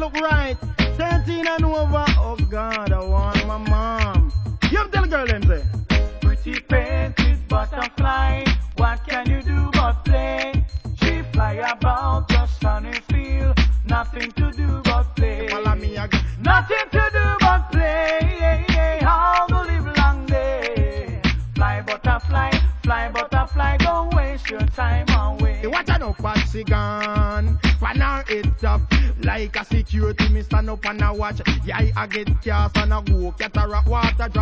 look right. 13 and over. Oh God, I want my mom. You tell the girl them say. Pretty painted butterfly, what can you do but play? She fly about the sunny field, nothing to do but play. Follow me again. Nothing to do but play, all the live long day. Fly butterfly, don't waste your time away. Watch out, no patsy gun. Fan her head up like a security. Me stand up and I watch. Yeah, I get cast and I go cataract water drop.